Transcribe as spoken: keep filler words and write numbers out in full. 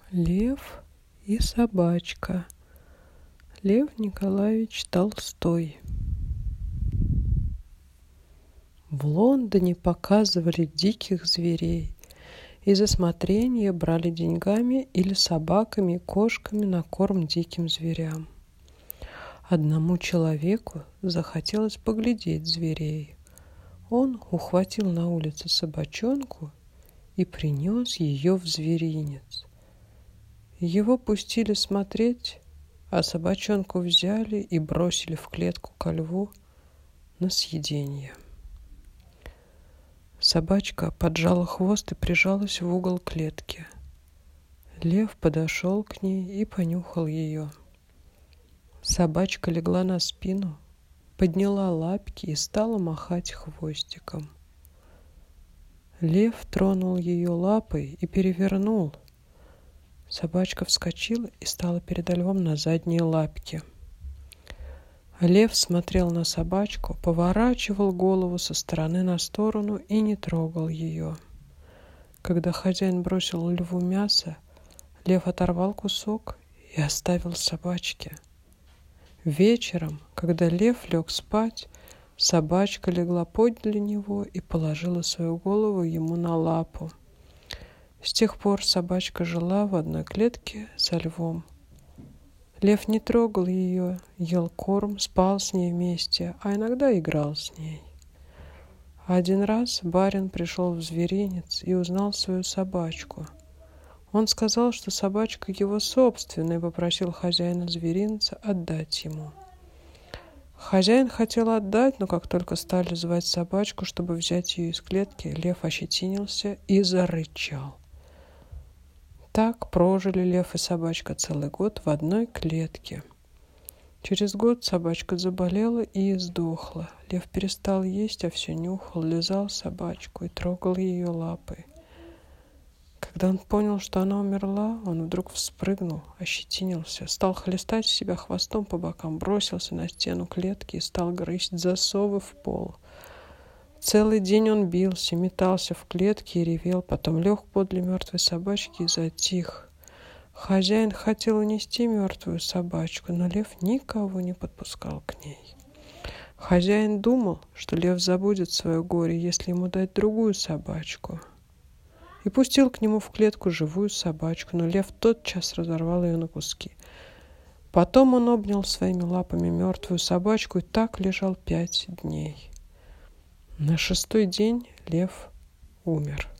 Лев и собачка. Лев Николаевич Толстой. В Лондоне показывали диких зверей, и за смотрение брали деньгами или собаками и кошками на корм диким зверям. Одному человеку захотелось поглядеть зверей. Он ухватил на улице собачонку и принес ее в зверинец. Его пустили смотреть, а собачонку взяли и бросили в клетку ко льву на съедение. Собачка поджала хвост и прижалась в угол клетки. Лев подошел к ней и понюхал ее. Собачка легла на спину, подняла лапки и стала махать хвостиком. Лев тронул ее лапой и перевернул. Собачка вскочила и стала перед львом на задние лапки. Лев смотрел на собачку, поворачивал голову со стороны на сторону и не трогал ее. Когда хозяин бросил льву мясо, лев оторвал кусок и оставил собачке. Вечером, когда лев лег спать, собачка легла подле него и положила свою голову ему на лапу. С тех пор собачка жила в одной клетке со львом. Лев не трогал ее, ел корм, спал с ней вместе, а иногда играл с ней. Один раз барин пришел в зверинец и узнал свою собачку. Он сказал, что собачка его собственная, и попросил хозяина зверинца отдать ему. Хозяин хотел отдать, но как только стали звать собачку, чтобы взять ее из клетки, лев ощетинился и зарычал. Так прожили лев и собачка целый год в одной клетке. Через год собачка заболела и сдохла. Лев перестал есть, а все нюхал, лизал собачку и трогал ее лапой. Когда он понял, что она умерла, он вдруг вспрыгнул, ощетинился, стал хлестать себя хвостом по бокам, бросился на стену клетки и стал грызть засовы в пол. Целый день он бился, метался в клетке и ревел, потом лег подле мертвой собачки и затих. Хозяин хотел унести мертвую собачку, но лев никого не подпускал к ней. Хозяин думал, что лев забудет свое горе, если ему дать другую собачку, и пустил к нему в клетку живую собачку, но лев тотчас разорвал ее на куски. Потом он обнял своими лапами мертвую собачку и так лежал пять дней. На шестой день лев умер.